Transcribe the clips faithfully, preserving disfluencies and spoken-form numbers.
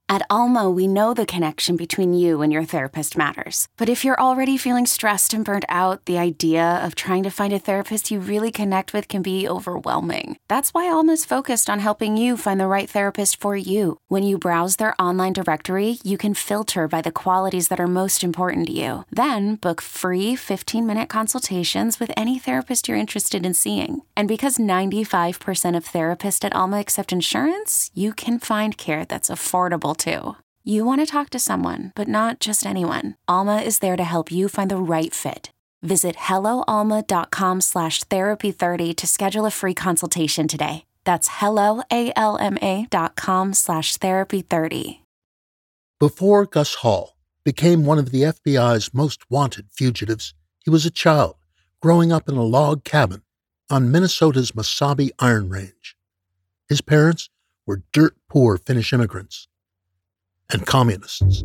At Alma, we know the connection between you and your therapist matters. But if you're already feeling stressed and burnt out, the idea of trying to find a therapist you really connect with can be overwhelming. That's why Alma's focused on helping you find the right therapist for you. When you browse their online directory, you can filter by the qualities that are most important to you. Then book free fifteen-minute consultations with any therapist you're interested in seeing. And because ninety-five percent of therapists at Alma accept insurance, you can find care that's affordable too. You want to talk to someone, but not just anyone. Alma is there to help you find the right fit. Visit helloalma.com slash therapy 30 to schedule a free consultation today. That's helloalma.com slash therapy 30. Before Gus Hall became one of the F B I's most wanted fugitives, he was a child growing up in a log cabin on Minnesota's Mesabi Iron Range. His parents were dirt-poor Finnish immigrants and communists.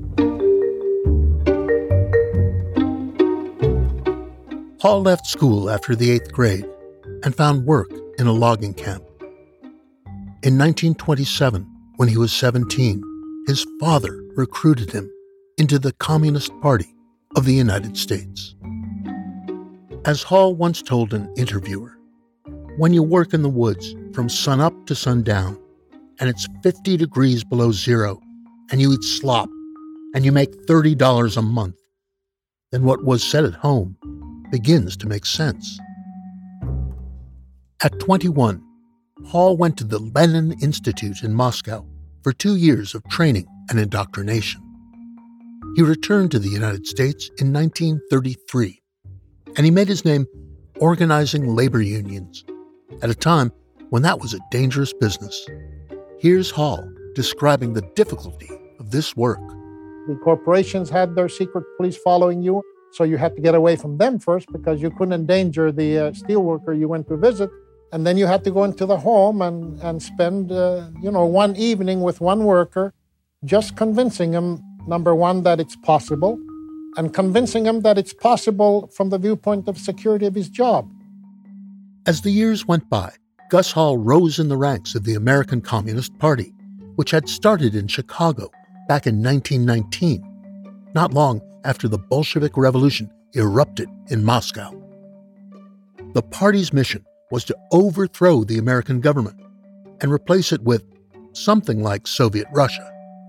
Hall left school after the eighth grade and found work in a logging camp. In nineteen twenty-seven, when he was seventeen, his father recruited him into the Communist Party of the United States. As Hall once told an interviewer, when you work in the woods from sunup to sundown, and it's fifty degrees below zero, and you eat slop, and you make thirty dollars a month, then what was said at home begins to make sense. At twenty-one, Hall went to the Lenin Institute in Moscow for two years of training and indoctrination. He returned to the United States in nineteen thirty-three, and he made his name organizing labor unions at a time when that was a dangerous business. Here's Hall describing the difficulty of this work. The corporations had their secret police following you, so you had to get away from them first because you couldn't endanger the uh, steelworker you went to visit. And then you had to go into the home and, and spend, uh, you know, one evening with one worker, just convincing him, number one, that it's possible, and convincing him that it's possible from the viewpoint of security of his job. As the years went by, Gus Hall rose in the ranks of the American Communist Party, which had started in Chicago back in nineteen nineteen, not long after the Bolshevik Revolution erupted in Moscow. The party's mission was to overthrow the American government and replace it with something like Soviet Russia.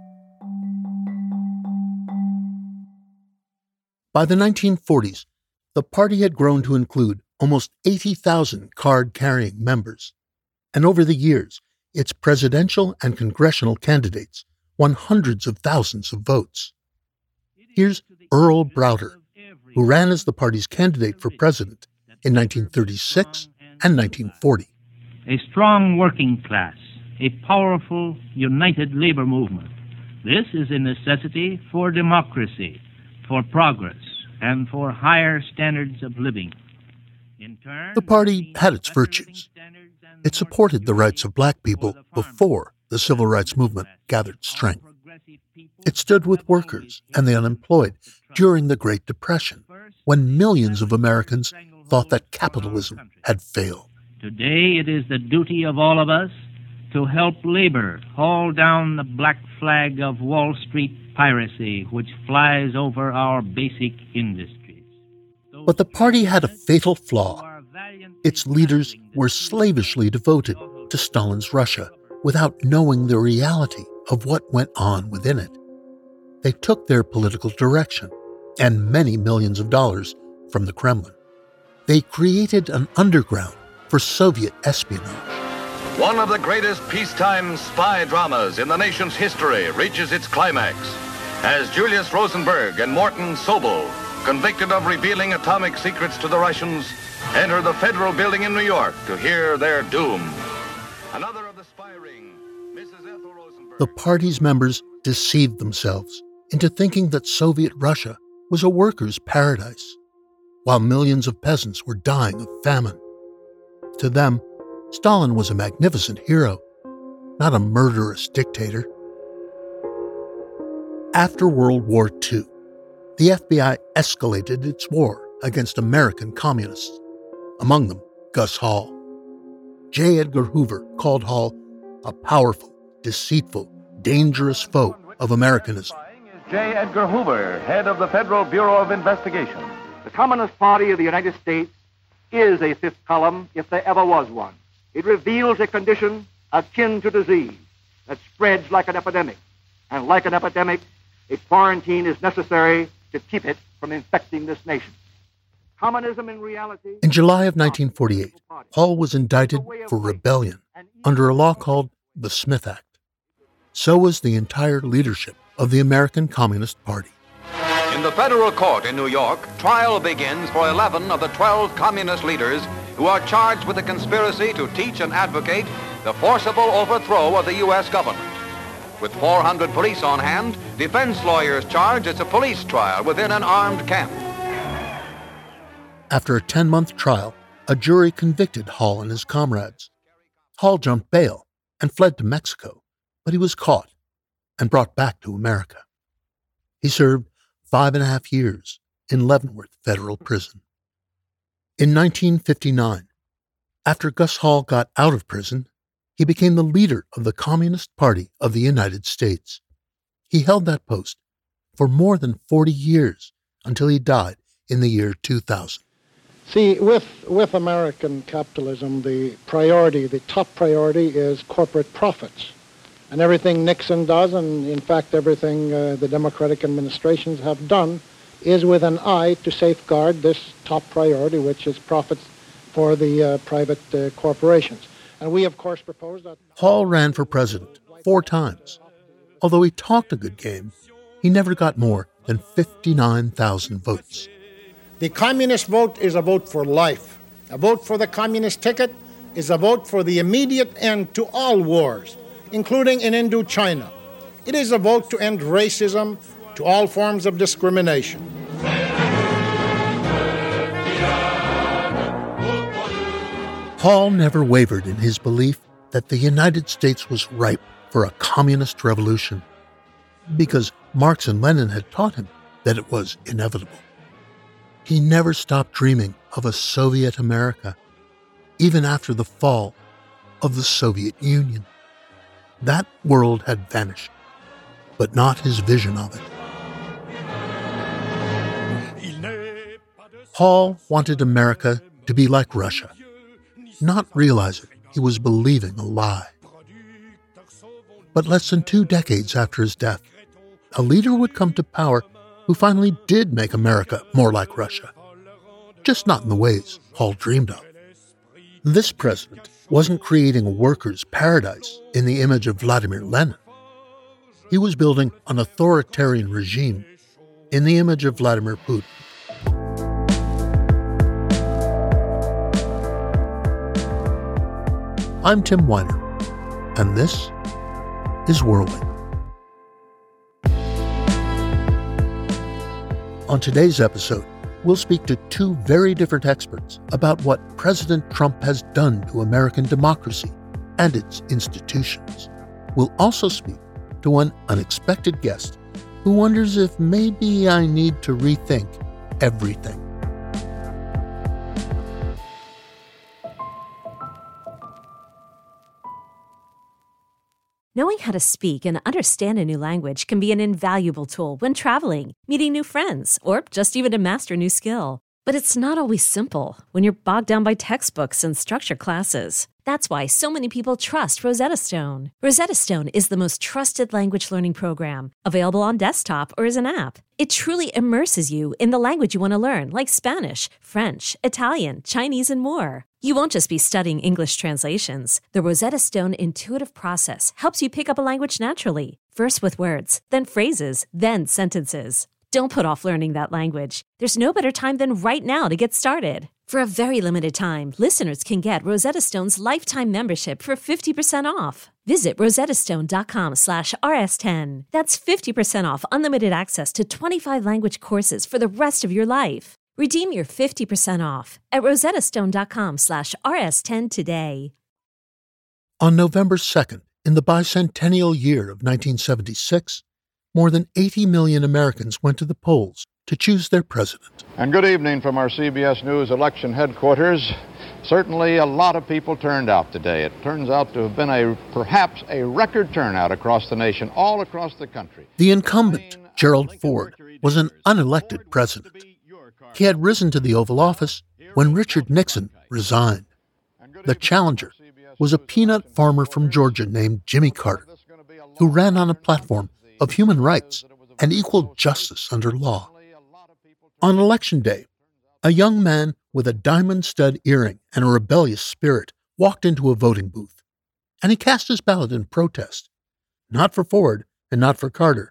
By the nineteen forties, the party had grown to include almost eighty thousand card-carrying members, and over the years, its presidential and congressional candidates won hundreds of thousands of votes. Here's Earl Browder, who ran as the party's candidate for president in nineteen thirty-six and nineteen forty. A strong working class, a powerful, united labor movement. This is a necessity for democracy, for progress, and for higher standards of living. In turn, the party had its virtues. It supported the rights of black people before the civil rights movement gathered strength. It stood with workers and the unemployed during the Great Depression, when millions of Americans thought that capitalism had failed. Today it is the duty of all of us to help labor haul down the black flag of Wall Street piracy which flies over our basic industries. But the party had a fatal flaw. Its leaders were slavishly devoted to Stalin's Russia without knowing the reality of what went on within it. They took their political direction and many millions of dollars from the Kremlin. They created an underground for Soviet espionage. One of the greatest peacetime spy dramas in the nation's history reaches its climax as Julius Rosenberg and Morton Sobel, convicted of revealing atomic secrets to the Russians, enter the federal building in New York to hear their doom. Another of the spy ring, Missus Ethel Rosenberg. The party's members deceived themselves into thinking that Soviet Russia was a workers' paradise, while millions of peasants were dying of famine. To them, Stalin was a magnificent hero, not a murderous dictator. After World War Two, the F B I escalated its war against American communists, among them Gus Hall. J. Edgar Hoover called Hall a powerful, deceitful, dangerous foe of Americanism. J. Edgar Hoover, head of the Federal Bureau of Investigation. The Communist Party of the United States is a fifth column, if there ever was one. It reveals a condition akin to disease that spreads like an epidemic. And like an epidemic, a quarantine is necessary to keep it from infecting this nation. Communism in reality... In July of nineteen forty-eight, Hall was indicted for rebellion under a law called the Smith Act. So was the entire leadership of the American Communist Party. In the federal court in New York, trial begins for eleven of the twelve communist leaders who are charged with the conspiracy to teach and advocate the forcible overthrow of the U S government. With four hundred police on hand, defense lawyers charge it's a police trial within an armed camp. After a ten-month trial, a jury convicted Hall and his comrades. Hall jumped bail and fled to Mexico, but he was caught and brought back to America. He served five and a half years in Leavenworth Federal Prison. In nineteen fifty-nine, after Gus Hall got out of prison, he became the leader of the Communist Party of the United States. He held that post for more than forty years until he died in the year two thousand. See, with, with American capitalism, the priority, the top priority is corporate profits. And everything Nixon does, and in fact everything uh, the Democratic administrations have done, is with an eye to safeguard this top priority, which is profits for the uh, private uh, corporations. And we, of course, propose that... Hall ran for president four times. Although he talked a good game, he never got more than fifty-nine thousand votes. The communist vote is a vote for life. A vote for the communist ticket is a vote for the immediate end to all wars, including in Indochina. It is a vote to end racism, to all forms of discrimination. Hall never wavered in his belief that the United States was ripe for a communist revolution, because Marx and Lenin had taught him that it was inevitable. He never stopped dreaming of a Soviet America, even after the fall of the Soviet Union. That world had vanished, but not his vision of it. Hall wanted America to be like Russia, not realizing he was believing a lie. But less than two decades after his death, a leader would come to power who finally did make America more like Russia, just not in the ways Hall dreamed of. This president wasn't creating a workers' paradise in the image of Vladimir Lenin. He was building an authoritarian regime in the image of Vladimir Putin. I'm Tim Weiner, and this is Whirlwind. On today's episode, we'll speak to two very different experts about what President Trump has done to American democracy and its institutions. We'll also speak to one unexpected guest who wonders if maybe I need to rethink everything. Knowing how to speak and understand a new language can be an invaluable tool when traveling, meeting new friends, or just even to master a new skill. But it's not always simple when you're bogged down by textbooks and structured classes. That's why so many people trust Rosetta Stone. Rosetta Stone is the most trusted language learning program, available on desktop or as an app. It truly immerses you in the language you want to learn, like Spanish, French, Italian, Chinese, and more. You won't just be studying English translations. The Rosetta Stone intuitive process helps you pick up a language naturally, first with words, then phrases, then sentences. Don't put off learning that language. There's no better time than right now to get started. For a very limited time, listeners can get Rosetta Stone's lifetime membership for fifty percent off. Visit rosettastone.com slash rs10. That's fifty percent off unlimited access to twenty-five language courses for the rest of your life. Redeem your fifty percent off at rosettastone.com slash rs10 today. On November second, in the bicentennial year of nineteen seventy-six, more than eighty million Americans went to the polls to choose their president. And good evening from our C B S News election headquarters. Certainly a lot of people turned out today. It turns out to have been a perhaps a record turnout across the nation, all across the country. The incumbent, Gerald Ford, was an unelected president. He had risen to the Oval Office when Richard Nixon resigned. The challenger was a peanut farmer from Georgia named Jimmy Carter, who ran on a platform of human rights and equal justice under law. On Election Day, a young man with a diamond stud earring and a rebellious spirit walked into a voting booth, and he cast his ballot in protest, not for Ford and not for Carter,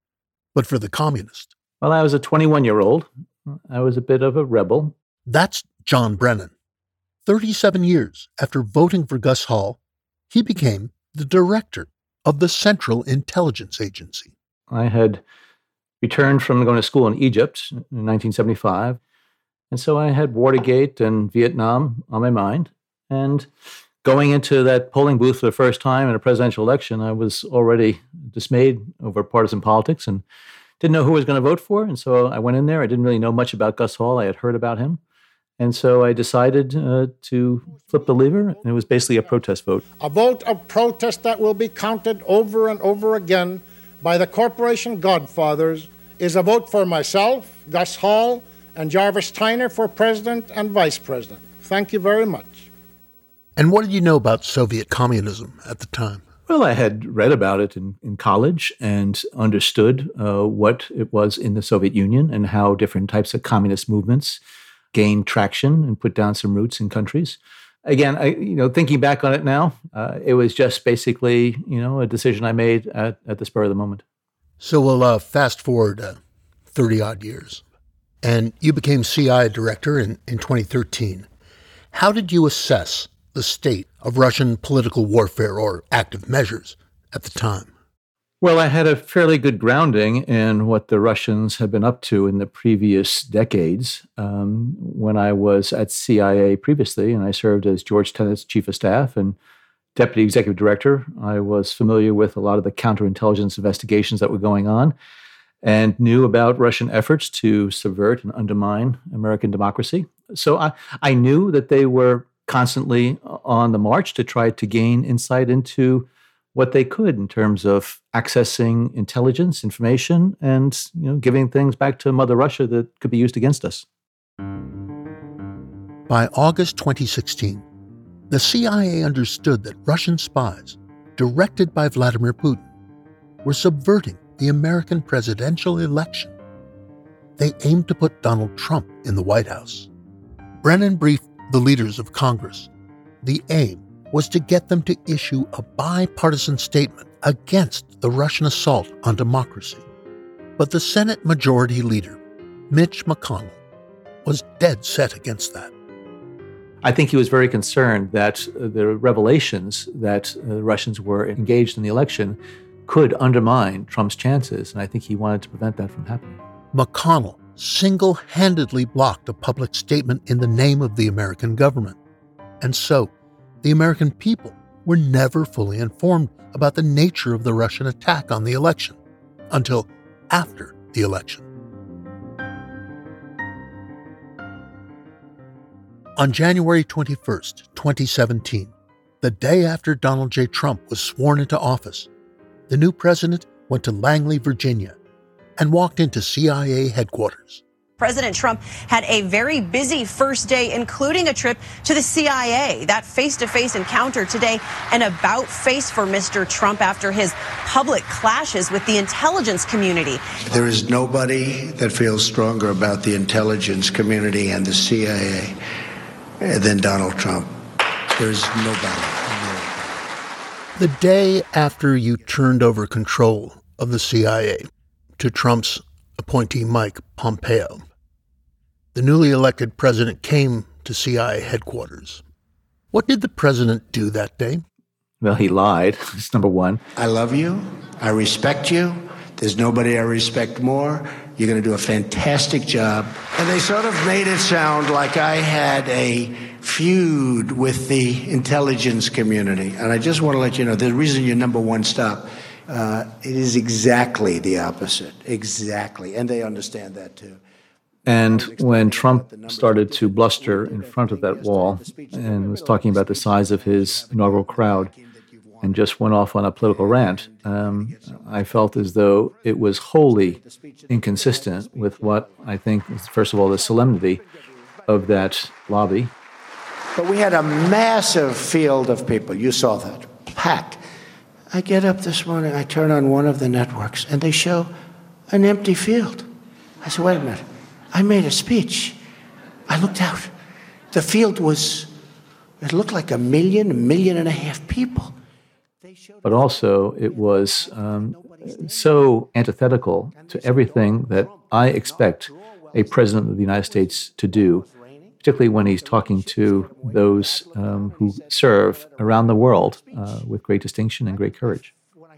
but for the communist. Well, I was a twenty-one-year-old. I was a bit of a rebel. That's John Brennan. thirty-seven years after voting for Gus Hall, he became the director of the Central Intelligence Agency. I had returned from going to school in Egypt in nineteen seventy-five, and so I had Watergate and Vietnam on my mind. And going into that polling booth for the first time in a presidential election, I was already dismayed over partisan politics and didn't know who I was going to vote for. And so I went in there. I didn't really know much about Gus Hall. I had heard about him. And so I decided uh, to flip the lever, and it was basically a protest vote. A vote of protest that will be counted over and over again by the corporation godfathers is a vote for myself, Gus Hall, and Jarvis Tyner for president and vice president. Thank you very much. And what did you know about Soviet communism at the time? Well, I had read about it in, in college and understood uh, what it was in the Soviet Union and how different types of communist movements gained traction and put down some roots in countries. Again, I, you know, thinking back on it now, uh, it was just basically, you know, a decision I made at, at the spur of the moment. So we'll uh, fast forward uh, thirty-odd years, and you became C I A director in, in twenty thirteen. How did you assess the state of Russian political warfare or active measures at the time? Well, I had a fairly good grounding in what the Russians had been up to in the previous decades. Um, when I was at C I A previously, and I served as George Tenet's chief of staff and deputy executive director, I was familiar with a lot of the counterintelligence investigations that were going on and knew about Russian efforts to subvert and undermine American democracy. So I, I knew that they were constantly on the march to try to gain insight into what they could in terms of accessing intelligence, information, and you know, giving things back to Mother Russia that could be used against us. By August twenty sixteen, the C I A understood that Russian spies, directed by Vladimir Putin, were subverting the American presidential election. They aimed to put Donald Trump in the White House. Brennan briefed the leaders of Congress. The aim was to get them to issue a bipartisan statement against the Russian assault on democracy. But the Senate Majority Leader, Mitch McConnell, was dead set against that. I think he was very concerned that the revelations that the Russians were engaged in the election could undermine Trump's chances, and I think he wanted to prevent that from happening. McConnell single-handedly blocked a public statement in the name of the American government. And so, the American people were never fully informed about the nature of the Russian attack on the election until after the election. On January twenty-first, twenty seventeen, the day after Donald J. Trump was sworn into office, the new president went to Langley, Virginia, and walked into C I A headquarters. President Trump had a very busy first day, including a trip to the C I A. That face-to-face encounter today, an about-face for Mister Trump after his public clashes with the intelligence community. There is nobody that feels stronger about the intelligence community and the C I A than Donald Trump. There's nobody. The day after you turned over control of the C I A to Trump's appointee Mike Pompeo, the newly elected president came to C I A headquarters. What did the president do that day? Well, he lied. That's number one. I love you. I respect you. There's nobody I respect more. You're going to do a fantastic job. And they sort of made it sound like I had a feud with the intelligence community. And I just want to let you know, the reason you're number one stop Uh, it is exactly the opposite. Exactly. And they understand that too. And when Trump started to bluster in front of that wall and was talking about the size of his inaugural crowd and just went off on a political rant, um, I felt as though it was wholly inconsistent with what I think is, first of all, the solemnity of that lobby. But we had a massive field of people. You saw that. Packed. I get up this morning, I turn on one of the networks, and they show an empty field. I said, wait a minute. I made a speech. I looked out. The field was, it looked like a million, a million and a half people. But also, it was um, so antithetical to everything that I expect a president of the United States to do, particularly when he's talking to those um, who serve around the world uh, with great distinction and great courage.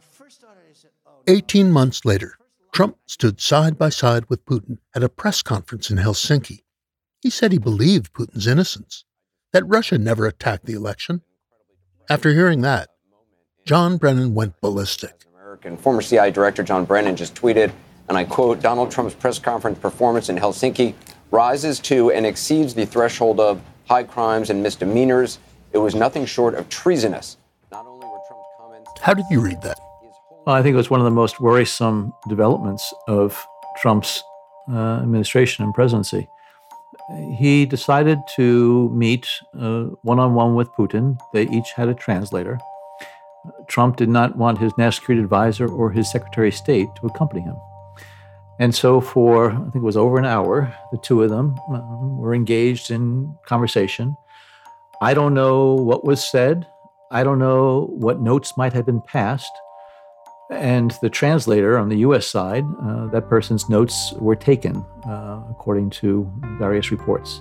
Eighteen months later, Trump stood side by side with Putin at a press conference in Helsinki. He said he believed Putin's innocence, that Russia never attacked the election. After hearing that, John Brennan went ballistic. American former C I A Director John Brennan just tweeted, and I quote, Donald Trump's press conference performance in Helsinki rises to and exceeds the threshold of high crimes and misdemeanors. It was nothing short of treasonous. Not only were Trump's comments... How did you read that? Well, I think it was one of the most worrisome developments of Trump's uh, administration and presidency. He decided to meet uh, one-on-one with Putin. They each had a translator. Trump did not want his national security advisor or his Secretary of State to accompany him. And so for, I think it was over an hour, the two of them um, were engaged in conversation. I don't know what was said. I don't know what notes might have been passed. And the translator on the U S side, uh, that person's notes were taken, uh, according to various reports.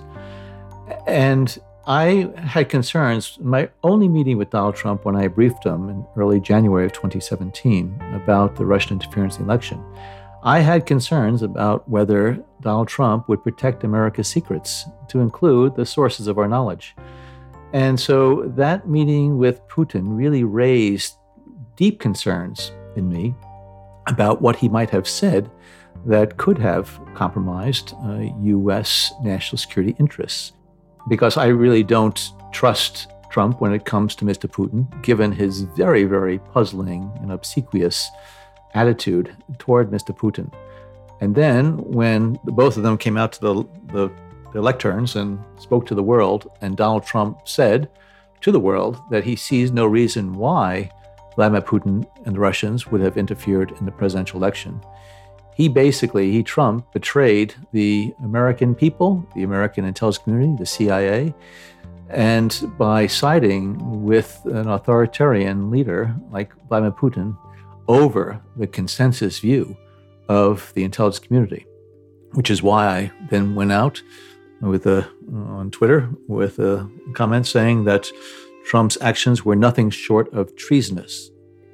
And I had concerns. My only meeting with Donald Trump, when I briefed him in early January of twenty seventeen about the Russian interference in the election, I had concerns about whether Donald Trump would protect America's secrets, to include the sources of our knowledge. And so that meeting with Putin really raised deep concerns in me about what he might have said that could have compromised uh, U S national security interests. Because I really don't trust Trump when it comes to Mister Putin, given his very, very puzzling and obsequious attitude toward Mister Putin. And then when the, both of them came out to the, the, the lecterns and spoke to the world, and Donald Trump said to the world that he sees no reason why Vladimir Putin and the Russians would have interfered in the presidential election. He basically, he, Trump, betrayed the American people, the American intelligence community, the C I A, and by siding with an authoritarian leader like Vladimir Putin over the consensus view of the intelligence community, which is why I then went out with a, on Twitter with a comment saying that Trump's actions were nothing short of treasonous.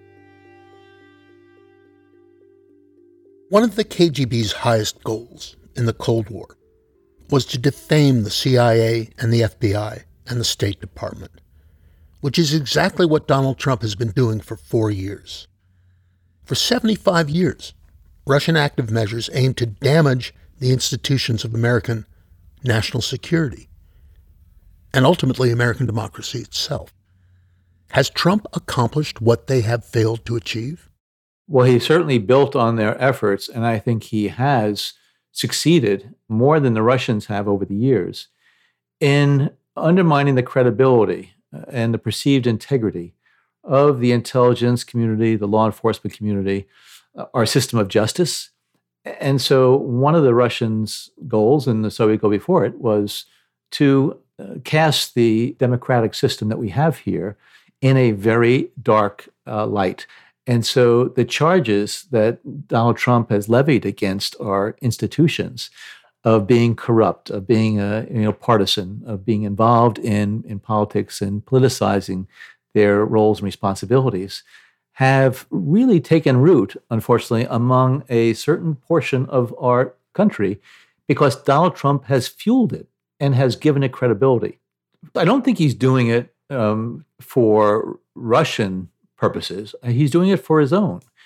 One of the K G B's highest goals in the Cold War was to defame the C I A and the F B I and the State Department, which is exactly what Donald Trump has been doing for four years. For seventy-five years, Russian active measures aimed to damage the institutions of American national security and ultimately American democracy itself. Has Trump accomplished what they have failed to achieve? Well, he certainly built on their efforts, and I think he has succeeded more than the Russians have over the years in undermining the credibility and the perceived integrity of the intelligence community, the law enforcement community, our system of justice. And so one of the Russians' goals, and the Soviet goal before it, was to uh, cast the democratic system that we have here in a very dark uh, light. And so the charges that Donald Trump has levied against our institutions of being corrupt, of being a, you know, partisan, of being involved in, in politics and politicizing their roles and responsibilities, have really taken root, unfortunately, among a certain portion of our country because Donald Trump has fueled it and has given it credibility. I don't think he's doing it um, for Russian purposes. He's doing it for his own.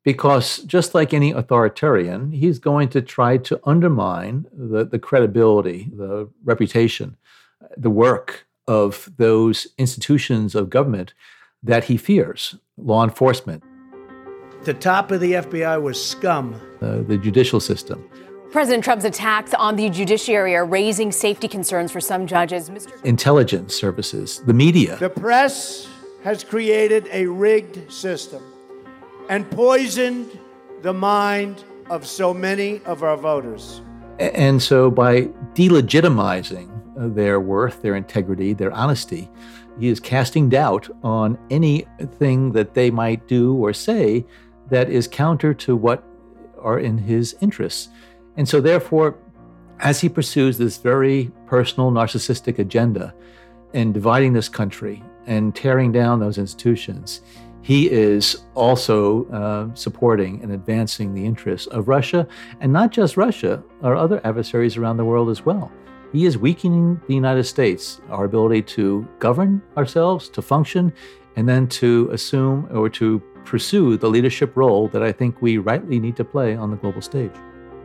because just like any authoritarian, he's going to try to undermine the, the credibility, the reputation, the work of those institutions of government that he fears, law enforcement. The top of the F B I was scum. Uh, the judicial system. President Trump's attacks on the judiciary are raising safety concerns for some judges. Mister Intelligence services, the media. The press has created a rigged system and poisoned the mind of so many of our voters. And so by delegitimizing their worth, their integrity, their honesty, he is casting doubt on anything that they might do or say that is counter to what are in his interests. And so therefore, as he pursues this very personal, narcissistic agenda in dividing this country and tearing down those institutions, he is also uh, supporting and advancing the interests of Russia, and not just Russia, our other adversaries around the world as well. He is weakening the United States, our ability to govern ourselves, to function, and then to assume or to pursue the leadership role that I think we rightly need to play on the global stage.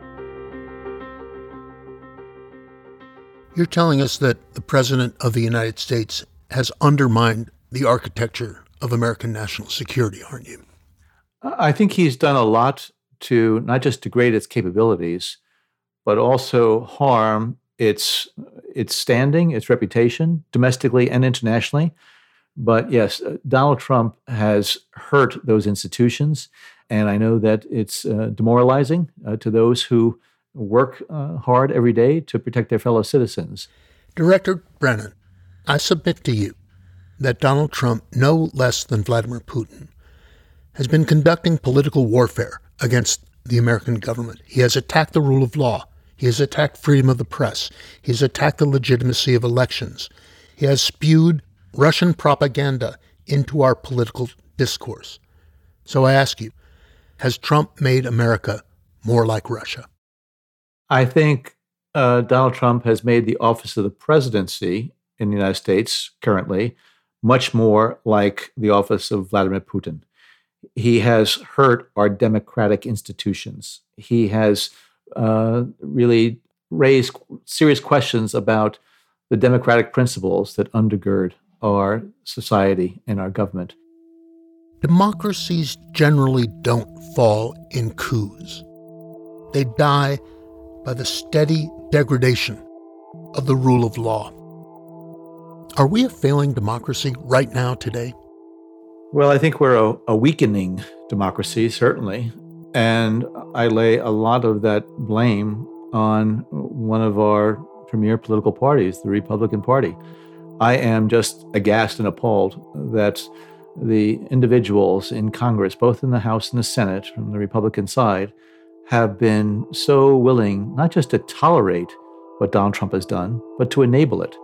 You're telling us that the President of the United States has undermined the architecture of American national security, aren't you? I think he's done a lot to not just degrade its capabilities, but also harm its its standing, its reputation, domestically and internationally. But yes, Donald Trump has hurt those institutions, and I know that it's uh, demoralizing uh, to those who work uh, hard every day to protect their fellow citizens. Director Brennan, I submit to you that Donald Trump, no less than Vladimir Putin, has been conducting political warfare against the American government. He has attacked the rule of law. He has attacked freedom of the press. He has attacked the legitimacy of elections. He has spewed Russian propaganda into our political discourse. So I ask you, has Trump made America more like Russia? I think uh, Donald Trump has made the office of the presidency in the United States currently much more like the office of Vladimir Putin. He has hurt our democratic institutions. He has uh, really raised serious questions about the democratic principles that undergird our society and our government. Democracies generally don't fall in coups. They die by the steady degradation of the rule of law. Are we a failing democracy right now today? Well, I think we're a, a weakening democracy, certainly. And I lay a lot of that blame on one of our premier political parties, the Republican Party. I am just aghast and appalled that the individuals in Congress, both in the House and the Senate from the Republican side, have been so willing not just to tolerate what Donald Trump has done, but to enable it.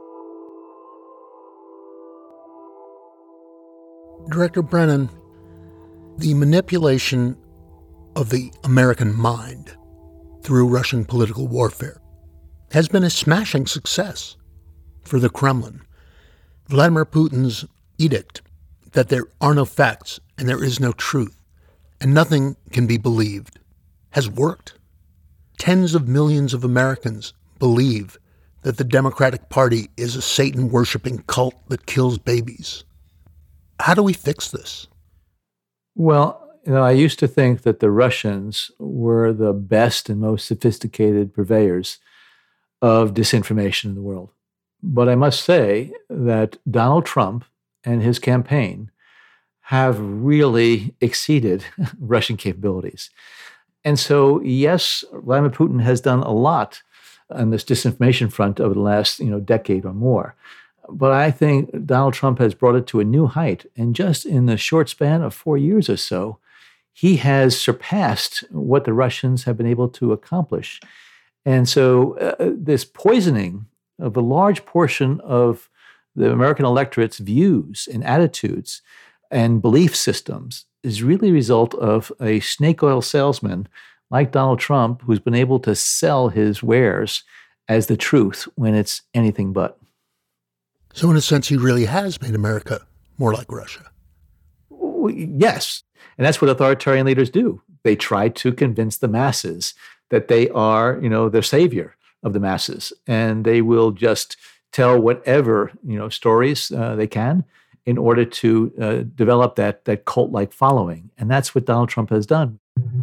Director Brennan, the manipulation of the American mind through Russian political warfare has been a smashing success for the Kremlin. Vladimir Putin's edict that there are no facts and there is no truth and nothing can be believed has worked. Tens of millions of Americans believe that the Democratic Party is a Satan-worshiping cult that kills babies. How do we fix this? Well, you know, I used to think that the Russians were the best and most sophisticated purveyors of disinformation in the world. But I must say that Donald Trump and his campaign have really exceeded Russian capabilities. And so, yes, Vladimir Putin has done a lot on this disinformation front over the last, you know, decade or more. But I think Donald Trump has brought it to a new height. And just in the short span of four years or so, he has surpassed what the Russians have been able to accomplish. And so uh, this poisoning of a large portion of the American electorate's views and attitudes and belief systems is really a result of a snake oil salesman like Donald Trump, who's been able to sell his wares as the truth when it's anything but. So in a sense, he really has made America more like Russia. Well, yes. And that's what authoritarian leaders do. They try to convince the masses that they are, you know, the savior of the masses. And they will just tell whatever, you know, stories uh, they can in order to uh, develop that, that cult-like following. And that's what Donald Trump has done.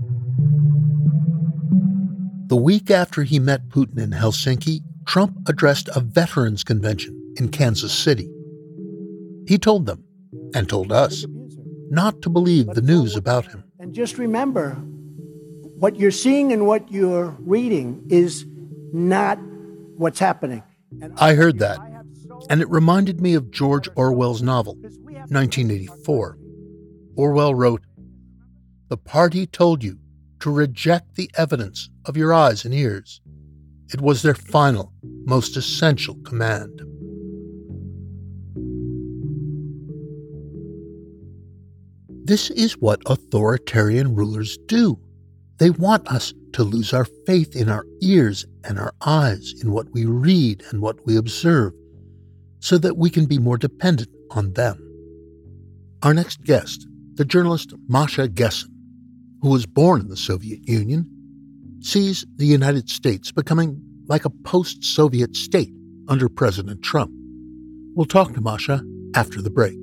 The week after he met Putin in Helsinki, Trump addressed a veterans convention in Kansas City. He told them, and told us, not to believe the news about him. And just remember, what you're seeing and what you're reading is not what's happening. And I heard that, and it reminded me of George Orwell's novel, nineteen eighty-four. Orwell wrote, "The party told you to reject the evidence of your eyes and ears. It was their final, most essential command." This is what authoritarian rulers do. They want us to lose our faith in our ears and our eyes, in what we read and what we observe, so that we can be more dependent on them. Our next guest, the journalist Masha Gessen, who was born in the Soviet Union, sees the United States becoming like a post-Soviet state under President Trump. We'll talk to Masha after the break.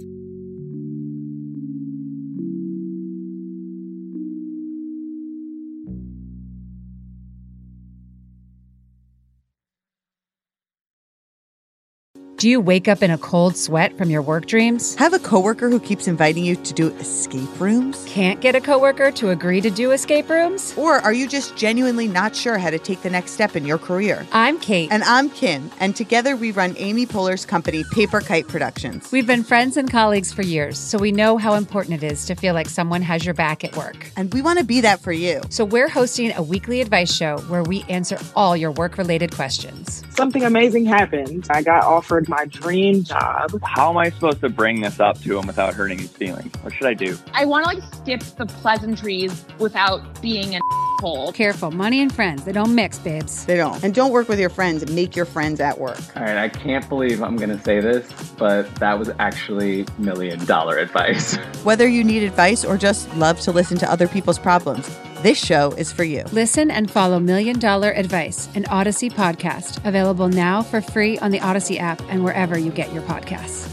Do you wake up in a cold sweat from your work dreams? Have a coworker who keeps inviting you to do escape rooms? Can't get a coworker to agree to do escape rooms? Or are you just genuinely not sure how to take the next step in your career? I'm Kate. And I'm Kim. And together we run Amy Poehler's company, Paper Kite Productions. We've been friends and colleagues for years, so we know how important it is to feel like someone has your back at work. And we want to be that for you. So we're hosting a weekly advice show where we answer all your work-related questions. Something amazing happened. I got offered my dream job. How am I supposed to bring this up to him without hurting his feelings? What should I do? I want to like skip the pleasantries without being an asshole. Careful, money and friends, they don't mix, babes. They don't. And don't work with your friends, make your friends at work. All right, I can't believe I'm going to say this, but that was actually million dollar advice. Whether you need advice or just love to listen to other people's problems, this show is for you. Listen and follow Million Dollar Advice, an Odyssey podcast, available now for free on the Odyssey app and wherever you get your podcasts.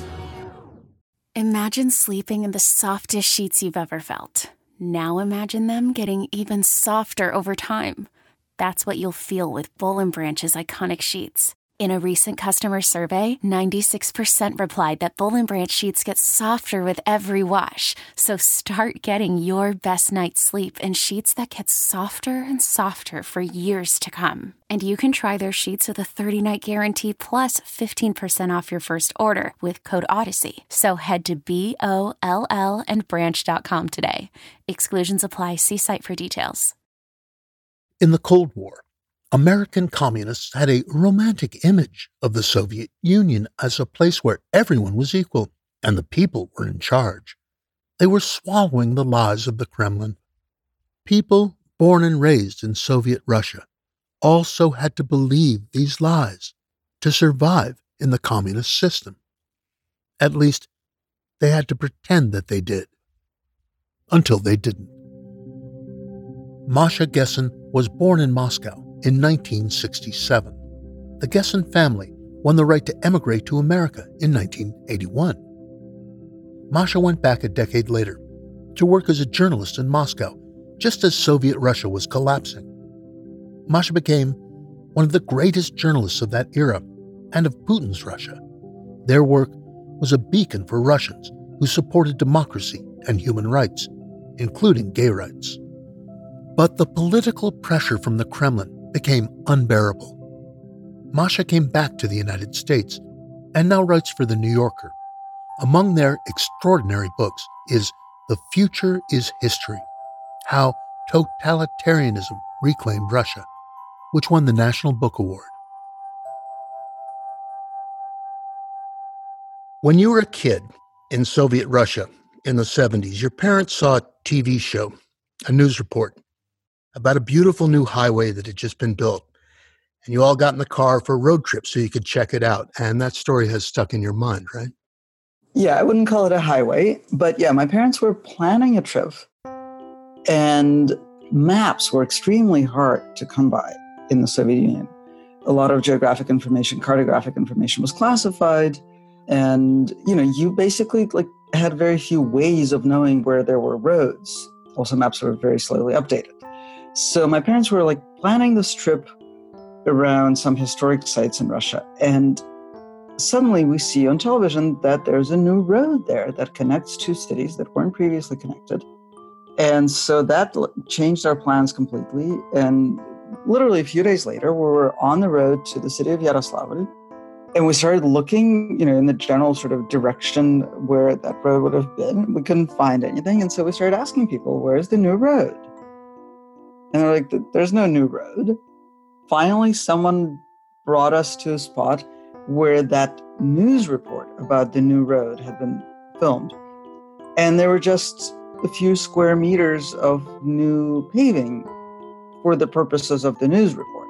Imagine sleeping in the softest sheets you've ever felt. Now imagine them getting even softer over time. That's what you'll feel with Boll and Branch's iconic sheets. In a recent customer survey, ninety-six percent replied that Boll and Branch sheets get softer with every wash. So start getting your best night's sleep in sheets that get softer and softer for years to come. And you can try their sheets with a thirty-night guarantee plus fifteen percent off your first order with code Odyssey. So head to B O L L and branch dot com today. Exclusions apply. See site for details. In the Cold War, American communists had a romantic image of the Soviet Union as a place where everyone was equal and the people were in charge. They were swallowing the lies of the Kremlin. People born and raised in Soviet Russia also had to believe these lies to survive in the communist system. At least, they had to pretend that they did. Until they didn't. Masha Gessen was born in Moscow in nineteen sixty-seven. The Gessen family won the right to emigrate to America in nineteen eighty-one. Masha went back a decade later to work as a journalist in Moscow, just as Soviet Russia was collapsing. Masha became one of the greatest journalists of that era and of Putin's Russia. Their work was a beacon for Russians who supported democracy and human rights, including gay rights. But the political pressure from the Kremlin became unbearable. Masha came back to the United States and now writes for The New Yorker. Among their extraordinary books is The Future is History: How Totalitarianism Reclaimed Russia, which won the National Book Award. When you were a kid in Soviet Russia in the seventies, your parents saw a T V show, a news report, about a beautiful new highway that had just been built. And you all got in the car for a road trip so you could check it out. And that story has stuck in your mind, right? Yeah, I wouldn't call it a highway, but yeah, my parents were planning a trip, and maps were extremely hard to come by in the Soviet Union. A lot of geographic information, cartographic information was classified, and you know, you basically like had very few ways of knowing where there were roads. Also, maps were very slowly updated. So my parents were like planning this trip around some historic sites in Russia, and suddenly we see on television that there's a new road there that connects two cities that weren't previously connected. And so that changed our plans completely. And literally a few days later, we were on the road to the city of Yaroslavl, and we started looking, you know, in the general sort of direction where that road would have been. We couldn't find anything. And so we started asking people, where's the new road? And they're like, there's no new road. Finally, someone brought us to a spot where that news report about the new road had been filmed. And there were just a few square meters of new paving for the purposes of the news report.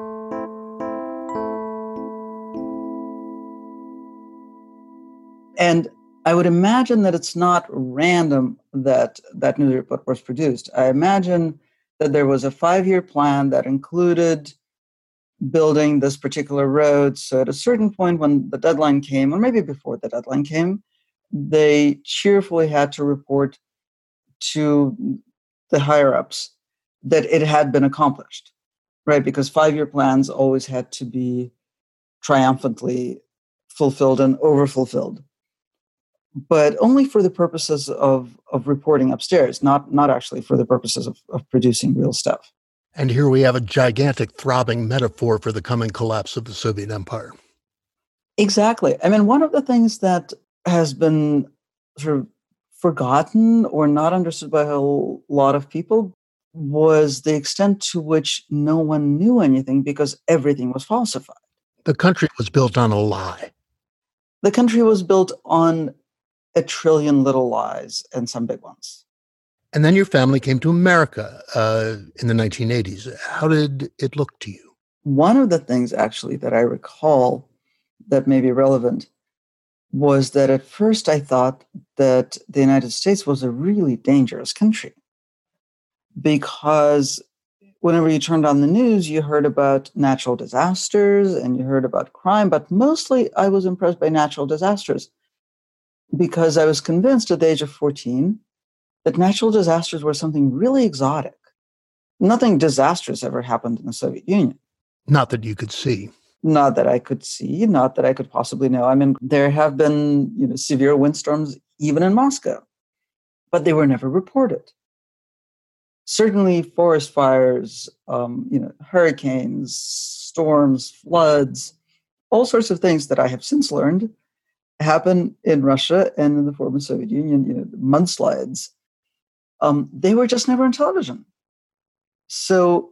And I would imagine that it's not random that that news report was produced. I imagine that there was a five-year plan that included building this particular road. So at a certain point when the deadline came, or maybe before the deadline came, they cheerfully had to report to the higher-ups that it had been accomplished, right? Because five-year plans always had to be triumphantly fulfilled and over-fulfilled, but only for the purposes of, of reporting upstairs, not, not actually for the purposes of, of producing real stuff. And here we have a gigantic throbbing metaphor for the coming collapse of the Soviet Empire. Exactly. I mean, one of the things that has been sort of forgotten or not understood by a lot of people was the extent to which no one knew anything because everything was falsified. The country was built on a lie. The country was built on a trillion little lies and some big ones. And then your family came to America uh, in the nineteen eighties. How did it look to you? One of the things, actually, that I recall that may be relevant was that at first I thought that the United States was a really dangerous country because whenever you turned on the news, you heard about natural disasters and you heard about crime, but mostly I was impressed by natural disasters because I was convinced at the age of fourteen that natural disasters were something really exotic. Nothing disastrous ever happened in the Soviet Union. Not that you could see. Not that I could see, not that I could possibly know. I mean, there have been, you know, severe windstorms even in Moscow, but they were never reported. Certainly forest fires, um, you know, hurricanes, storms, floods, all sorts of things that I have since learned happen in Russia and in the former Soviet Union, you know, mudslides. Um, they were just never on television. So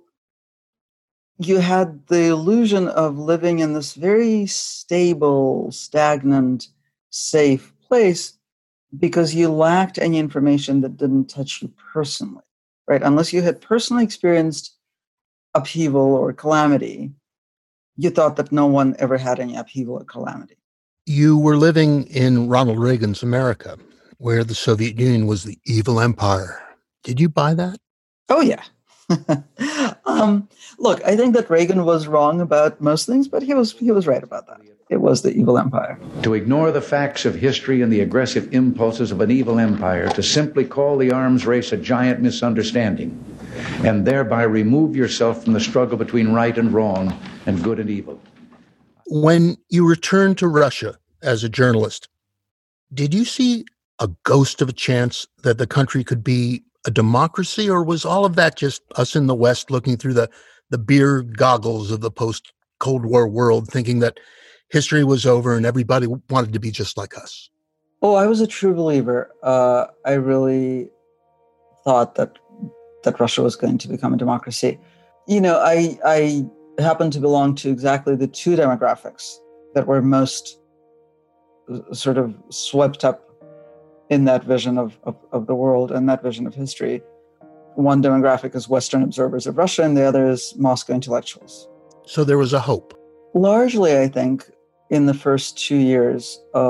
you had the illusion of living in this very stable, stagnant, safe place because you lacked any information that didn't touch you personally, right? Unless you had personally experienced upheaval or calamity, you thought that no one ever had any upheaval or calamity. You were living in Ronald Reagan's America, where the Soviet Union was the evil empire. Did you buy that? Oh, yeah. um, look, I think that Reagan was wrong about most things, but he was he was right about that. It was the evil empire. To ignore the facts of history and the aggressive impulses of an evil empire, to simply call the arms race a giant misunderstanding, and thereby remove yourself from the struggle between right and wrong and good and evil. When you returned to Russia as a journalist, did you see a ghost of a chance that the country could be a democracy, or was all of that just us in the West looking through the, the beer goggles of the post-Cold War world, thinking that history was over and everybody wanted to be just like us? Oh, I was a true believer. Uh, I really thought that that Russia was going to become a democracy. You know, I I happened to belong to exactly the two demographics that were most sort of swept up in that vision of, of, of the world and that vision of history. One demographic is Western observers of Russia, and the other is Moscow intellectuals. So there was a hope. Largely, I think, in the first two years of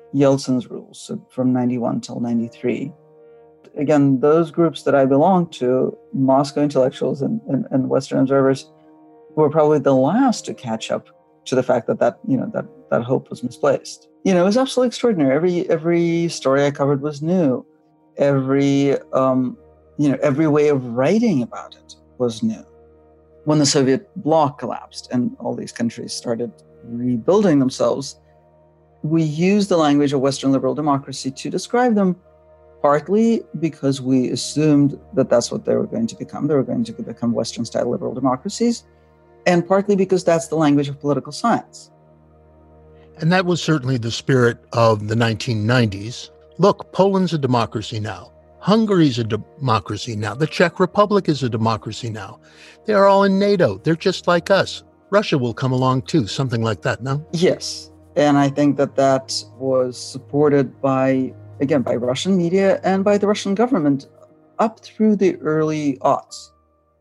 Yeltsin's rules, so from ninety-one till ninety-three. Again, those groups that I belong to, Moscow intellectuals and, and, and Western observers, were probably the last to catch up to the fact that that, you know, that, that hope was misplaced. You know, it was absolutely extraordinary. Every every story I covered was new. Every um, you know, every way of writing about it was new. When the Soviet bloc collapsed and all these countries started rebuilding themselves, we used the language of Western liberal democracy to describe them, partly because we assumed that that's what they were going to become. They were going to become Western-style liberal democracies, and partly because that's the language of political science. And that was certainly the spirit of the nineteen nineties. Look, Poland's a democracy now. Hungary's a democracy now. The Czech Republic is a democracy now. They are all in NATO. They're just like us. Russia will come along too, something like that, no? Yes. And I think that that was supported by, again, by Russian media and by the Russian government up through the early aughts.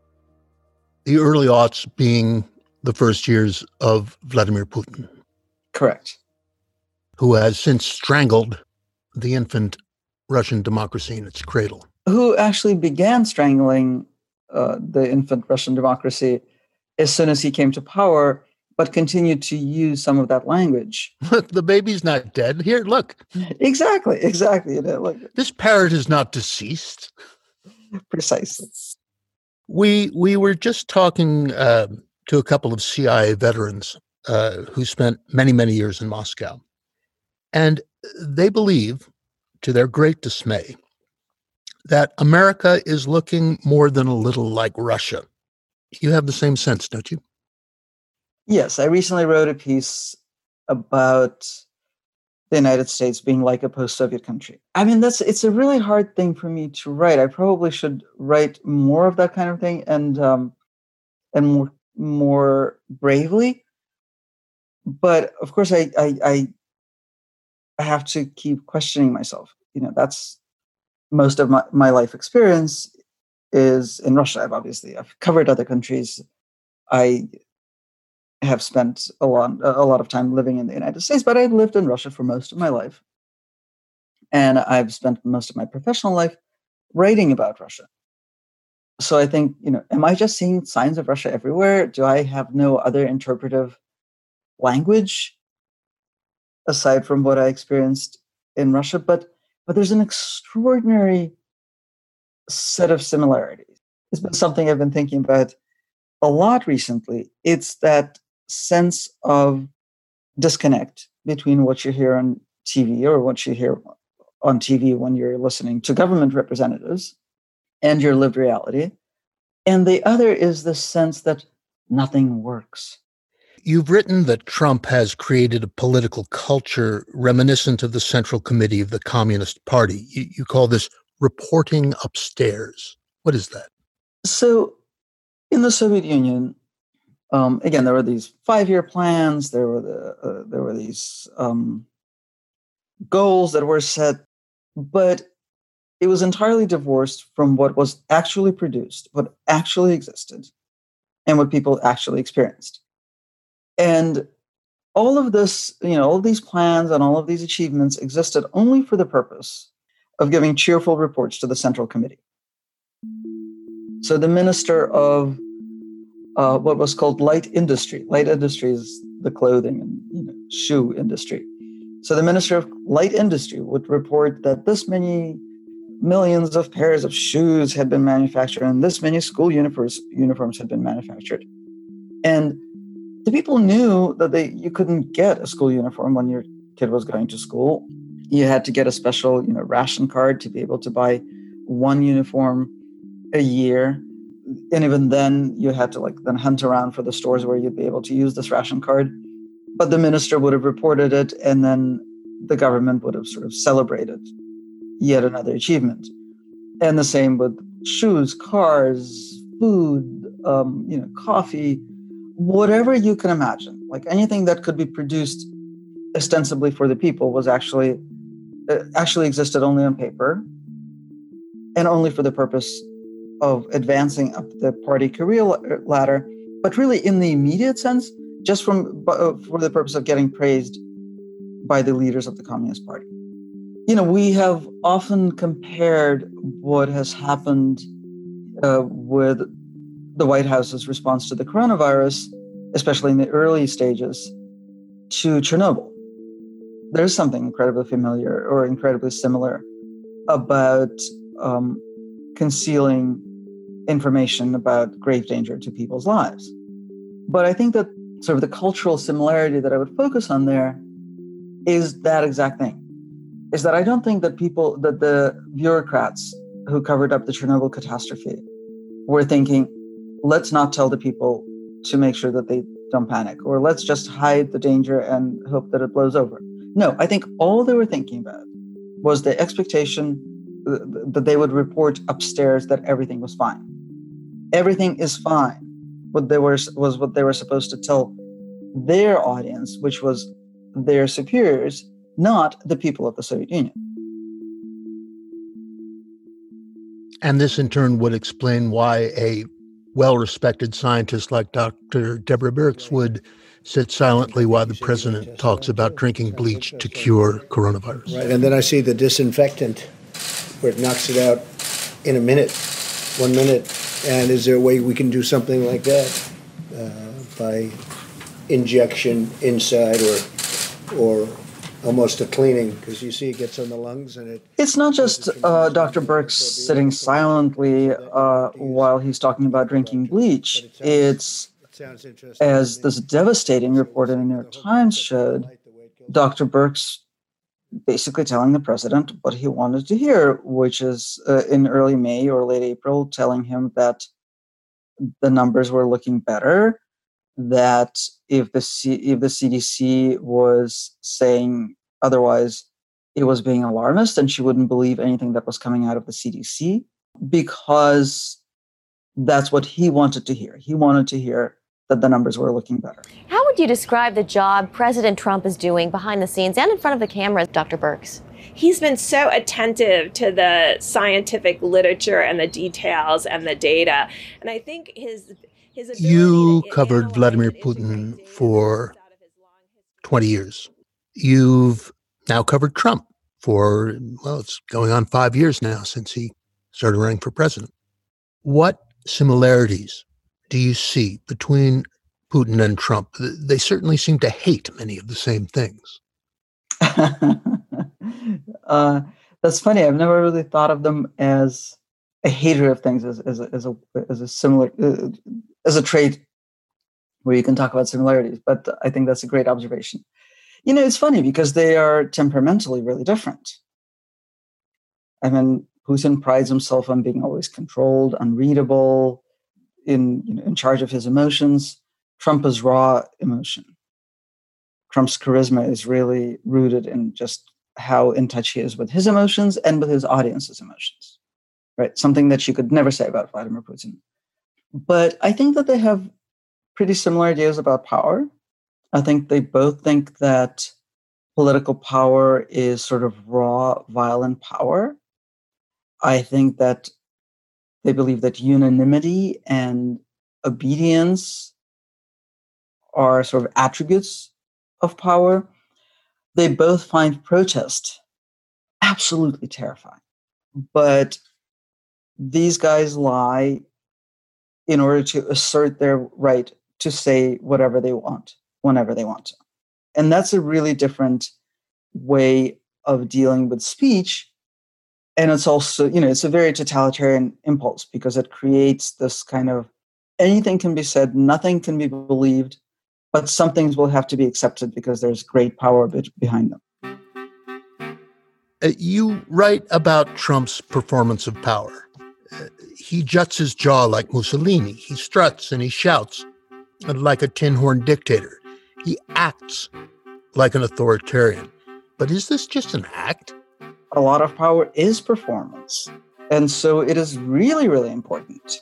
The early aughts being the first years of Vladimir Putin. Correct. Who has since strangled the infant Russian democracy in its cradle. Who actually began strangling uh, the infant Russian democracy as soon as he came to power, but continued to use some of that language. Look, the baby's not dead. Here, look. Exactly, exactly. You know, look. This parrot is not deceased. Precisely. We we were just talking uh, to a couple of C I A veterans uh, who spent many, many years in Moscow. And they believe, to their great dismay, that America is looking more than a little like Russia. You have the same sense, don't you? Yes, I recently wrote a piece about the United States being like a post-Soviet country. I mean, that's it's a really hard thing for me to write. I probably should write more of that kind of thing and um, and more more bravely. But of course, I I I I have to keep questioning myself. You know, that's most of my, my life experience is in Russia. I've obviously I've covered other countries. I have spent a lot a lot of time living in the United States, but I've lived in Russia for most of my life. And I've spent most of my professional life writing about Russia. So I think, you know, am I just seeing signs of Russia everywhere? Do I have no other interpretive language aside from what I experienced in Russia? But but there's an extraordinary set of similarities. It's been something I've been thinking about a lot recently. It's that sense of disconnect between what you hear on T V or what you hear on T V when you're listening to government representatives and your lived reality. And the other is the sense that nothing works. You've written that Trump has created a political culture reminiscent of the Central Committee of the Communist Party. You, you call this reporting upstairs. What is that? So in the Soviet Union, um, again, there were these five-year plans. There were the uh, there were these um, goals that were set, but it was entirely divorced from what was actually produced, what actually existed, and what people actually experienced. And all of this, you know, all of these plans and all of these achievements existed only for the purpose of giving cheerful reports to the Central Committee. So the minister of uh, what was called light industry, light industry is the clothing and you know, shoe industry. So the minister of light industry would report that this many millions of pairs of shoes had been manufactured and this many school uniforms uniforms had been manufactured. And the people knew that they you couldn't get a school uniform when your kid was going to school. You had to get a special, you know, ration card to be able to buy one uniform a year. And even then, you had to like then hunt around for the stores where you'd be able to use this ration card. But the minister would have reported it, and then the government would have sort of celebrated yet another achievement. And the same with shoes, cars, food, um, you know, coffee, whatever you can imagine. Like anything that could be produced ostensibly for the people was actually uh, actually existed only on paper and only for the purpose of advancing up the party career ladder, but really in the immediate sense, just from uh, for the purpose of getting praised by the leaders of the Communist Party. You know, we have often compared what has happened uh, with the White House's response to the coronavirus, especially in the early stages, to Chernobyl. There's something incredibly familiar or incredibly similar about um, concealing information about grave danger to people's lives. But I think that sort of the cultural similarity that I would focus on there is that exact thing. Is that I don't think that people, that the bureaucrats who covered up the Chernobyl catastrophe were thinking, let's not tell the people to make sure that they don't panic, or let's just hide the danger and hope that it blows over. No, I think all they were thinking about was the expectation that they would report upstairs that everything was fine. Everything is fine. What they were was what they were supposed to tell their audience, which was their superiors, not the people of the Soviet Union. And this in turn would explain why a well-respected scientist like Doctor Deborah Birx would sit silently while the president talks about drinking bleach to cure coronavirus. Right, and then I see the disinfectant where it knocks it out in a minute, one minute. And is there a way we can do something like that uh, by injection inside or or almost a cleaning? Because you see it gets on the lungs and it... It's not just uh, Doctor Birx sitting silently uh, while he's talking about drinking bleach. It's, as this devastating report in the New York Times showed, Doctor Birx basically telling the president what he wanted to hear, which is uh, in early May or late April, telling him that the numbers were looking better, that if the C- if the C D C was saying otherwise, it was being alarmist, and she wouldn't believe anything that was coming out of the C D C, because that's what he wanted to hear. He wanted to hear that the numbers were looking better. How would you describe the job President Trump is doing behind the scenes and in front of the camera, Doctor Birx? He's been so attentive to the scientific literature and the details and the data. And I think his his ability You to covered Vladimir Putin for twenty years. You've now covered Trump for, well, it's going on five years now since he started running for president. What similarities do you see between Putin and Trump? They certainly seem to hate many of the same things. uh, that's funny. I've never really thought of them as a hater of things, as, as, a, as, a, as a similar, uh, as a trait where you can talk about similarities. But I think that's a great observation. You know, it's funny because they are temperamentally really different. I mean, Putin prides himself on being always controlled, unreadable, in you know, in charge of his emotions. Trump is raw emotion. Trump's charisma is really rooted in just how in touch he is with his emotions and with his audience's emotions, right? Something that you could never say about Vladimir Putin. But I think that they have pretty similar ideas about power. I think they both think that political power is sort of raw, violent power. I think that they believe that unanimity and obedience are sort of attributes of power. They both find protest absolutely terrifying. But these guys lie in order to assert their right to say whatever they want, whenever they want to. And that's a really different way of dealing with speech. And it's also, you know, it's a very totalitarian impulse because it creates this kind of anything can be said, nothing can be believed, but some things will have to be accepted because there's great power behind them. Uh, you write about Trump's performance of power. Uh, he juts his jaw like Mussolini. He struts and he shouts like a tin-horn dictator. He acts like an authoritarian. But is this just an act? A lot of power is performance. And so it is really, really important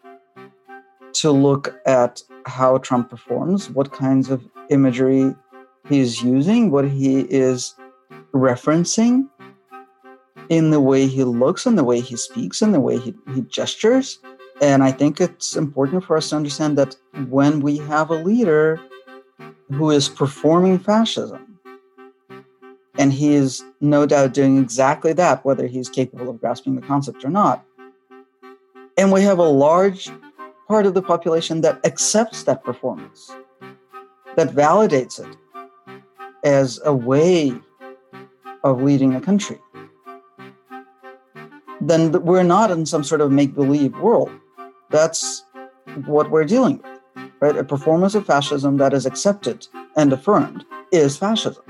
to look at how Trump performs, what kinds of imagery he's using, what he is referencing in the way he looks and the way he speaks and the way he, he gestures. And I think it's important for us to understand that when we have a leader who is performing fascism, And he is no doubt doing exactly that, whether he's capable of grasping the concept or not. And we have a large part of the population that accepts that performance, that validates it as a way of leading the country. Then we're not in some sort of make-believe world. That's what we're dealing with, right? A performance of fascism that is accepted and affirmed is fascism.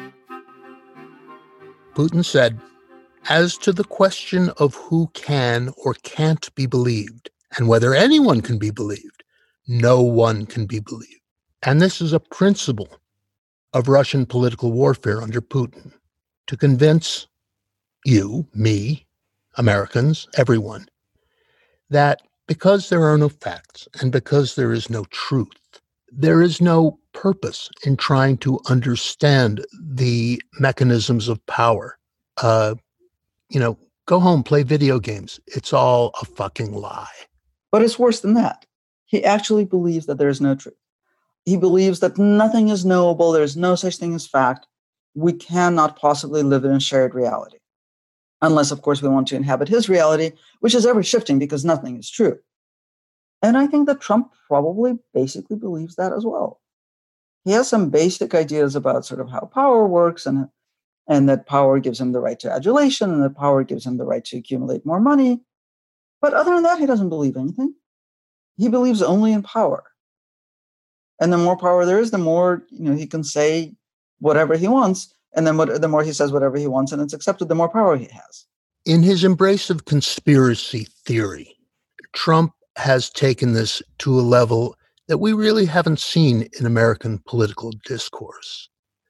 Putin said, as to the question of who can or can't be believed, and whether anyone can be believed, no one can be believed. And this is a principle of Russian political warfare under Putin, to convince you, me, Americans, everyone, that because there are no facts and because there is no truth, there is no purpose in trying to understand the mechanisms of power. Uh, you know, go home, play video games. It's all a fucking lie. But it's worse than that. He actually believes that there is no truth. He believes that nothing is knowable. There's no such thing as fact. We cannot possibly live in a shared reality. Unless, of course, we want to inhabit his reality, which is ever shifting because nothing is true. And I think that Trump probably basically believes that as well. He has some basic ideas about sort of how power works, and, and that power gives him the right to adulation, and that power gives him the right to accumulate more money. But other than that, he doesn't believe anything. He believes only in power. And the more power there is, the more, you know, he can say whatever he wants. And then what, the more he says whatever he wants and it's accepted, the more power he has. In his embrace of conspiracy theory, Trump has taken this to a level that we really haven't seen in American political discourse.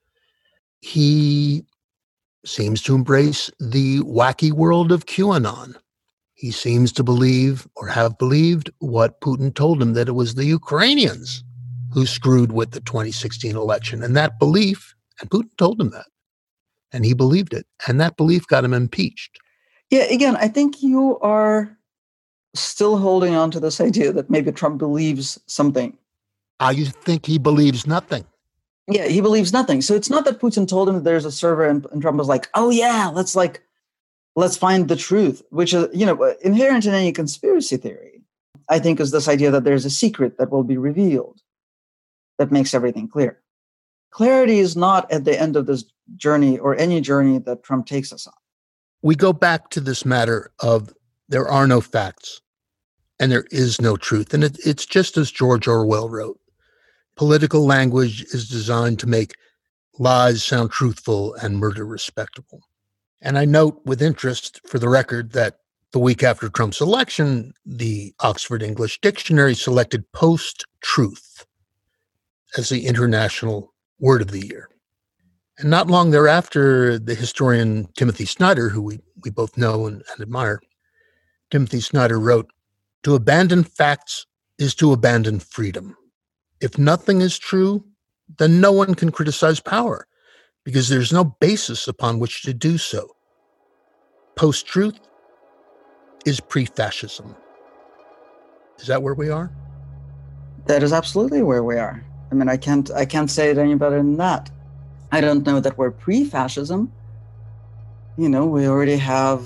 He seems to embrace the wacky world of QAnon. He seems to believe, or have believed, what Putin told him, that it was the Ukrainians who screwed with the twenty sixteen election. And that belief, and Putin told him that, and he believed it, and that belief got him impeached. Yeah, again, I think you are still holding on to this idea that maybe Trump believes something. I think he believes nothing. Yeah, he believes nothing. So it's not that Putin told him that there's a server and, and Trump was like, oh yeah, let's like, let's find the truth, which is, you know, inherent in any conspiracy theory, I think, is this idea that there's a secret that will be revealed that makes everything clear. Clarity is not at the end of this journey or any journey that Trump takes us on. We go back to this matter of there are no facts and there is no truth. And it, it's just as George Orwell wrote. Political language is designed to make lies sound truthful and murder respectable. And I note with interest, for the record, that the week after Trump's election, the Oxford English Dictionary selected post-truth as the international word of the year. And not long thereafter, the historian Timothy Snyder, who we, we both know and, and admire, Timothy Snyder wrote, "To abandon facts is to abandon freedom. If nothing is true, then no one can criticize power, because there's no basis upon which to do so. Post-truth is pre-fascism." Is that where we are? That is absolutely where we are. I mean, I can't I can't say it any better than that. I don't know that we're pre-fascism. You know, we already have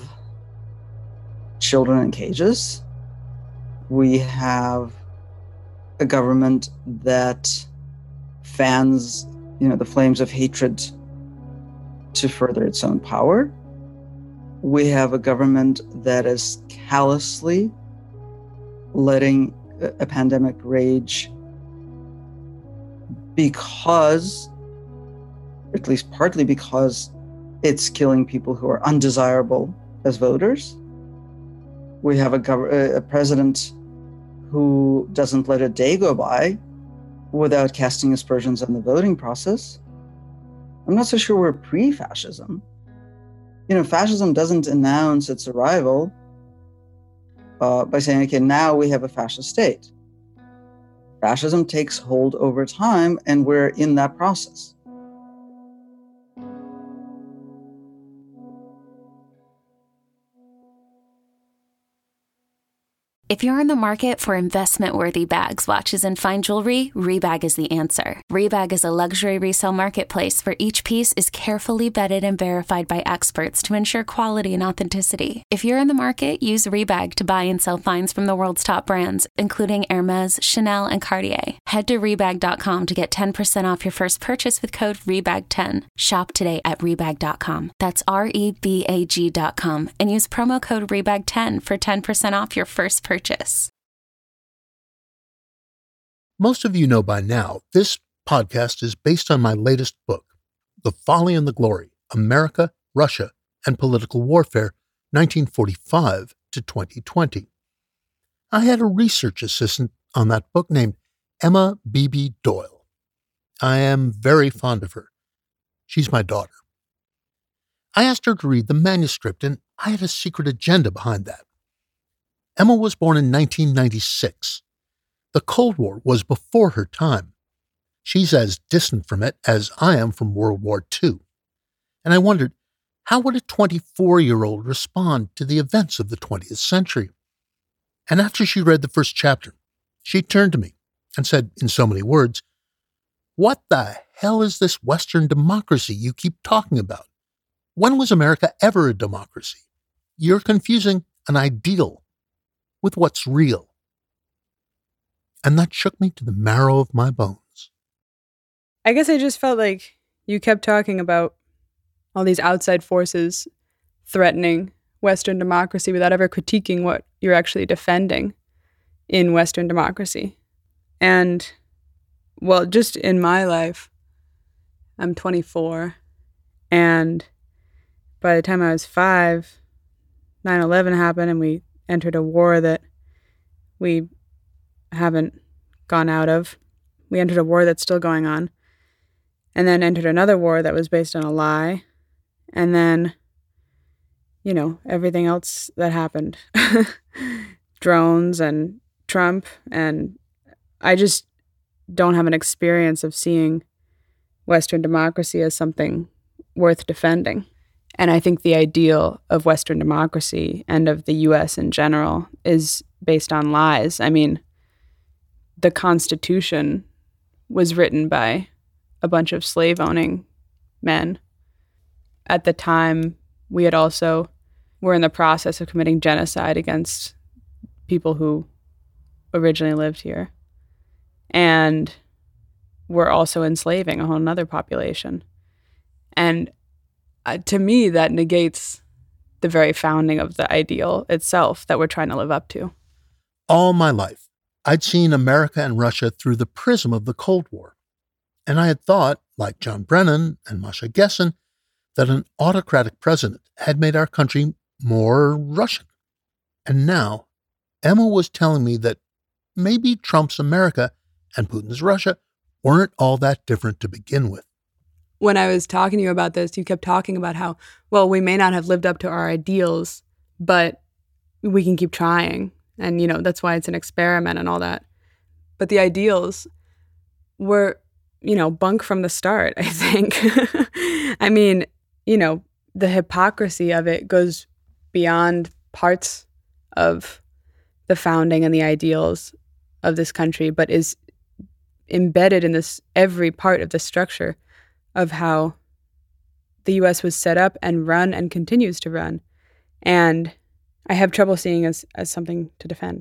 children in cages. We have a government that fans, you know, the flames of hatred to further its own power. We have a government that is callously letting a pandemic rage because, at least partly because, it's killing people who are undesirable as voters. We have a, gov- a president who doesn't let a day go by without casting aspersions on the voting process. I'm not so sure we're pre-fascism. You know, fascism doesn't announce its arrival uh, by saying, okay, now we have a fascist state. Fascism takes hold over time, and we're in that process. If you're in the market for investment-worthy bags, watches, and fine jewelry, Rebag is the answer. Rebag is a luxury resale marketplace where each piece is carefully vetted and verified by experts to ensure quality and authenticity. If you're in the market, use Rebag to buy and sell finds from the world's top brands, including Hermes, Chanel, and Cartier. Head to Rebag dot com to get ten percent off your first purchase with code Rebag ten. Shop today at Rebag dot com. That's R E B A G dot com and use promo code Rebag ten for ten percent off your first purchase. Purchase. Most of you know by now, this podcast is based on my latest book, The Folly and the Glory, America, Russia, and Political Warfare, nineteen forty-five to twenty twenty. I had a research assistant on that book named Emma Beebe Doyle. I am very fond of her. She's my daughter. I asked her to read the manuscript, and I had a secret agenda behind that. Emma was born in nineteen ninety-six. The Cold War was before her time. She's as distant from it as I am from World War Two. And I wondered, how would a twenty-four-year-old respond to the events of the twentieth century? And after she read the first chapter, she turned to me and said in so many words, "What the hell is this Western democracy you keep talking about? When was America ever a democracy? You're confusing an ideal with what's real." And that shook me to the marrow of my bones. I guess I just felt like you kept talking about all these outside forces threatening Western democracy without ever critiquing what you're actually defending in Western democracy. And, well, just in my life, I'm twenty-four, and by the time I was five, nine eleven happened, and we entered a war that we haven't gone out of. We entered a war that's still going on, and then entered another war that was based on a lie, and then, you know, everything else that happened. Drones and Trump, and I just don't have an experience of seeing Western democracy as something worth defending. And I think the ideal of Western democracy and of the U S in general is based on lies. I mean, the Constitution was written by a bunch of slave-owning men. At the time, we had also were in the process of committing genocide against people who originally lived here. And we're also enslaving a whole nother population. And Uh, to me, that negates the very founding of the ideal itself that we're trying to live up to. All my life, I'd seen America and Russia through the prism of the Cold War. And I had thought, like John Brennan and Masha Gessen, that an autocratic president had made our country more Russian. And now, Emma was telling me that maybe Trump's America and Putin's Russia weren't all that different to begin with. When I was talking to you about this, you kept talking about how, well, we may not have lived up to our ideals, but we can keep trying. And, you know, that's why it's an experiment and all that. But the ideals were, you know, bunk from the start, I think. I mean, you know, the hypocrisy of it goes beyond parts of the founding and the ideals of this country, but is embedded in this every part of the structure of how the U S was set up and run and continues to run. And I have trouble seeing as, as something to defend.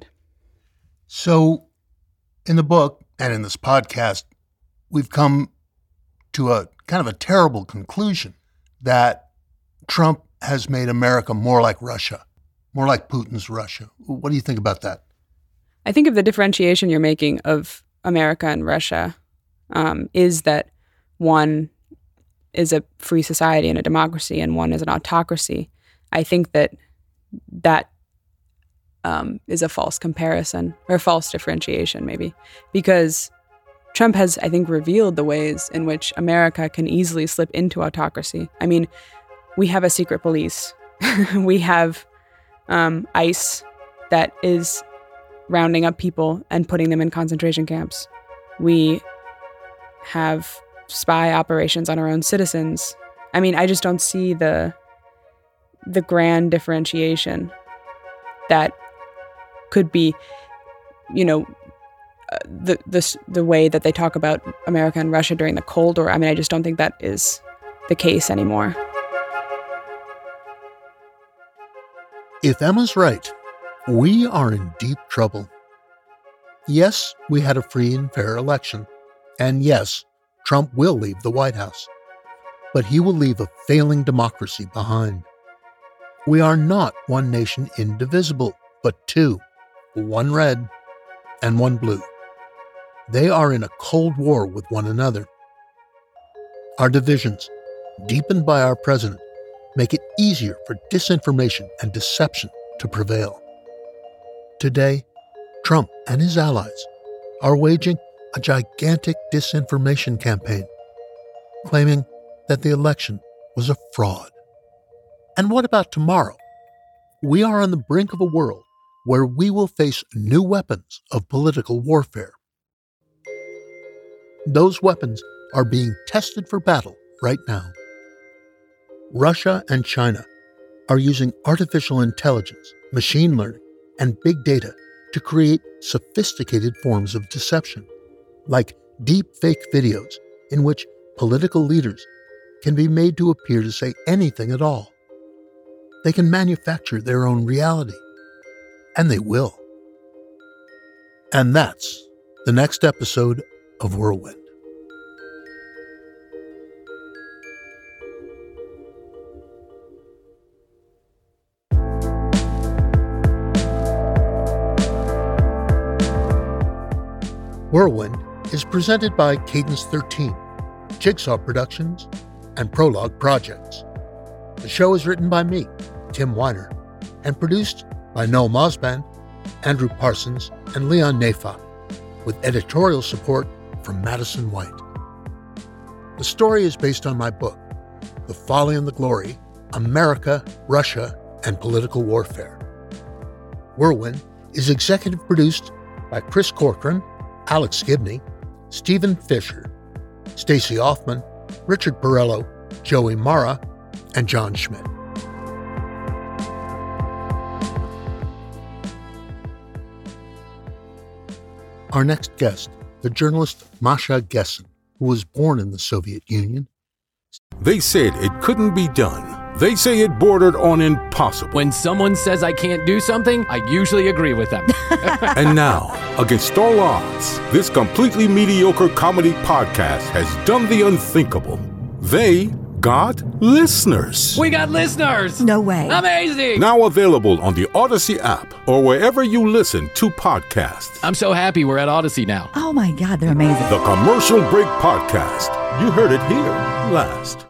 So in the book and in this podcast, we've come to a kind of a terrible conclusion that Trump has made America more like Russia, more like Putin's Russia. What do you think about that? I think if the differentiation you're making of America and Russia um, is that one is a free society and a democracy and one is an autocracy, I think that that um, is a false comparison or false differentiation maybe, because Trump has, I think, revealed the ways in which America can easily slip into autocracy. I mean, we have a secret police. We have um, ICE that is rounding up people and putting them in concentration camps. We have spy operations on our own citizens. I mean, I just don't see the the grand differentiation that could be, you know, uh, the the the way that they talk about America and Russia during the Cold War. I mean, I just don't think that is the case anymore. If Emma's right, we are in deep trouble. Yes, we had a free and fair election. And yes, Trump will leave the White House. But he will leave a failing democracy behind. We are not one nation indivisible, but two, one red and one blue. They are in a cold war with one another. Our divisions, deepened by our president, make it easier for disinformation and deception to prevail. Today, Trump and his allies are waging a gigantic disinformation campaign, claiming that the election was a fraud. And what about tomorrow? We are on the brink of a world where we will face new weapons of political warfare. Those weapons are being tested for battle right now. Russia and China are using artificial intelligence, machine learning, and big data to create sophisticated forms of deception, like deep fake videos in which political leaders can be made to appear to say anything at all. They can manufacture their own reality, and they will. And that's the next episode of Whirlwind. Whirlwind is presented by Cadence thirteen, Jigsaw Productions, and Prologue Projects. The show is written by me, Tim Weiner, and produced by Noel Mosband, Andrew Parsons, and Leon Nafat, with editorial support from Madison White. The story is based on my book, The Folly and the Glory, America, Russia, and Political Warfare. Whirlwind is executive produced by Chris Corcoran, Alex Gibney, Stephen Fisher, Stacey Hoffman, Richard Perello, Joey Mara, and John Schmidt. Our next guest, the journalist Masha Gessen, who was born in the Soviet Union. They said it couldn't be done. They say it bordered on impossible. When someone says I can't do something, I usually agree with them. And now, against all odds, this completely mediocre comedy podcast has done the unthinkable. They got listeners. We got listeners! No way. Amazing! Now available on the Odyssey app or wherever you listen to podcasts. I'm so happy we're at Odyssey now. Oh my God, they're amazing. The Commercial Break Podcast. You heard it here last.